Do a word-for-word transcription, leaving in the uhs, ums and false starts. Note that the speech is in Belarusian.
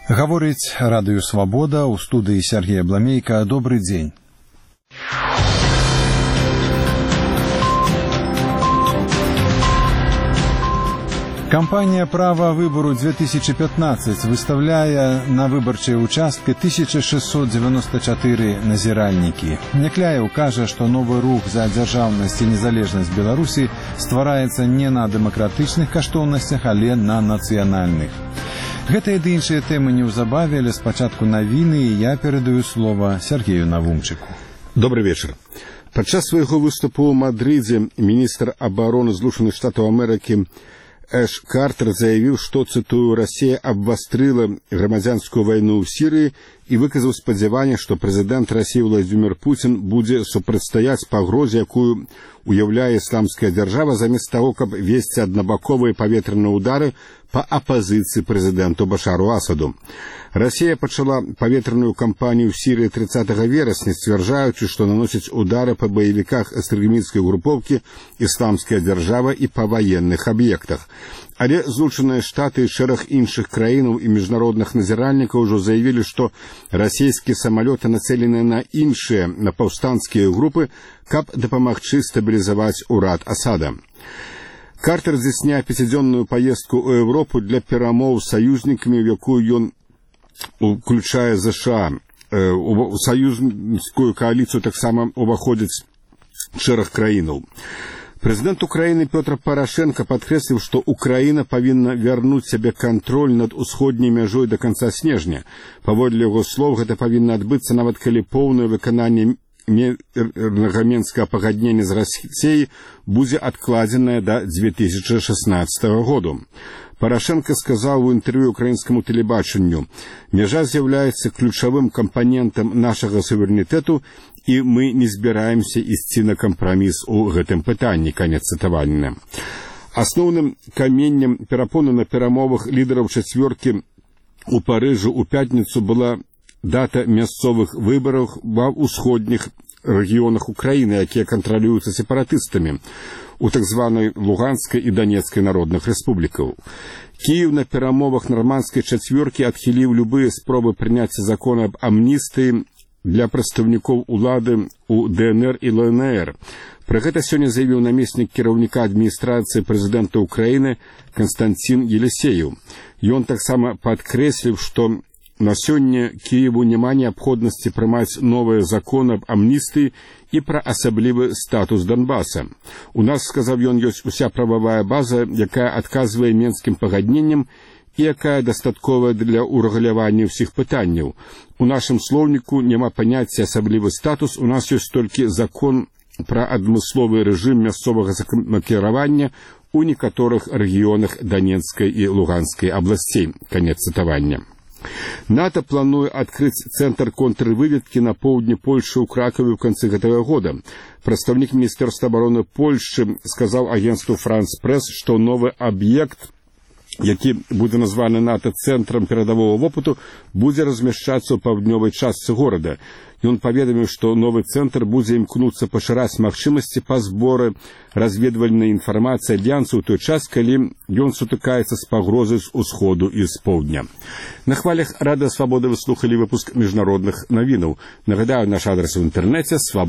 Гаворыць радыё «Свабода», у студыі Сергей Абламейка. Добрый дзень. Кампанія «Права выбору две тысячи пятнадцать» выставляе на выбарчыя ўчасткі тысяча шестьсот девяносто четыре назіральнікі. Някляеў кажа, што новы рух за дзяржаўнасць і незалежнасць Беларусі ствараецца не на дэмакратычных каштоўнасцях, але на нацыянальных. Гэтыя ды іншыя тэмы неўзабаве, але спачатку навіны, і я перадаю слова Сергею Навумчыку. Добрый вечер. Падчас свайго выступу ў Мадрыдзе міністр абароны Злучаных Штатаў Амерыкі Эш Картер заявіў, што, цытую, «Расія абвастрыла грамадзянскую вайну ў Сірыі» і выказаў спадзяванне, што прэзідэнт Расіі Владзімір Пуцін будзе супрацьстаяць пагрозе, якую уяўляе ісламская дзяржава, замест таго, каб весці аднабаковыя паветраныя ўдары па апазіцыі прэзідэнту Башару Асаду. Расія пачала паветраную кампанію ў Сірыі тридцатого верасня, сцвярджаючы, што наносіць удары па баевіках экстрэмісцкай групоўкі «Ісламская дзяржава» і па ваенных аб'ектах. Але Злучаныя Штаты і шэраг іншых краінаў і міжнародных назіральнікаў ўжо заявілі, што расійскія самалёты нацелены на іншыя, на паўстанцкія групы, каб дапамагчы стабілізаваць урад Асада. Картер здзяйсняе пяцідзённую паездку ў Еўропу для перамоў з саюзнікамі, у якую ён уключае ЗША. У саюзніцкую кааліцыю таксама уваходзіць шэраг краінаў. Прэзідэнт Украіны Пётр Парашенко падкрэсліў, што Украіна павінна вярнуць сябе кантроль над усходняй мяжой да канца снежня. Паводле яго слоў, гэта павінна адбыцца нават калі поўнае выкананне мірнага мінскага пагаднення з Расіяй будзе адкладзенае да две тысячи шестнадцатого году. Парашенко сказаў у інтэрв'ю украінскаму тэлебачанню: «Мяжа з'яўляецца ключавым кампанентам нашага суверэнітэту, і мы не збіраемся ісці на кампраміс у гэтым пытанні». Канец цытавання. Асноўным каменнем перапоны на перамовах лідараў чацвёркі у Парыжу ў пятніцу была дата мясцовых выбараў ва ўсходніх рэгіёнах Украіны, якія кантралююцца сепаратыстамі у так званай Луганскай і Донецкай народных рэспублікаў. Кіеў на перамовах нармандскай чацвёркі адхіліў любыя спробы прыняцця закона аб амністыі для прадстаўнікоў улады ў ДНР і ЛНР. Пра гэта сёння заявіў намеснік кіраўніка адміністрацыі прэзідэнта Украіны Константин Елисеев. Ён таксама падкрэсліў, што на сёння Киеву няма неабходнасці прымаць новыя законы аб амністыі і пра асаблівы статус Донбаса. У нас, сказаў ён, ёсць уся прававая база, якая адказвае мінскім пагадненням і якая дастатковая для урэгулявання ўсіх пытанняў. У нашым слоўніку няма паняцця асаблівы статус, у нас ёсць толькі закон пра адмысловы рэжым мясцовага самакіравання у некаторых рэгіёнах Донецкай і Луганскай абласцей. Канец цытавання. НАТО плануе адкрыць цэнтр контрвыведкі на поўдні Польшы ў Кракаве ў канцы гэтага года. Прадстаўнік міністэрства абароны Польшчы сказаў агенцтву «Франс Прэс», што новы аб'ект, які будзе названы НАТО цэнтрам перадавога вопыту, будзе размяшчацца ў паўднёвай частцы горада. Ён паведаміў, што новы цэнтр будзе імкнуцца пашыраць магчымасці па зборы разведвальнай інфармацыі альянсу ў той час, калі ён сутыкаецца з пагрозай з усходу і з поўдня. На хвалях радыё «Свабода» вы слухалі выпуск міжнародных навінаў. Нагадаю, наш адрес у інтэрнэце